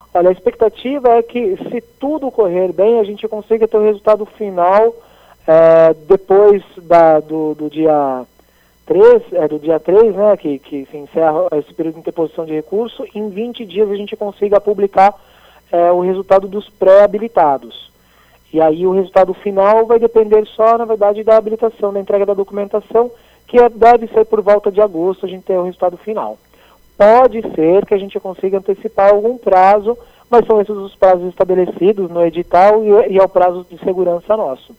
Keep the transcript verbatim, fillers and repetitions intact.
Olha, a expectativa é que, se tudo correr bem, a gente consiga ter o resultado final é, depois da, do, do dia três, é, do dia três, né, que, que se encerra esse período de interposição de recurso. Em vinte dias a gente consiga publicar é, o resultado dos pré-habilitados. E aí o resultado final vai depender só, na verdade, da habilitação, da entrega da documentação, que é, deve ser por volta de agosto a gente ter o resultado final. Pode ser que a gente consiga antecipar algum prazo, mas são esses os prazos estabelecidos no edital e, e é o prazo de segurança nosso.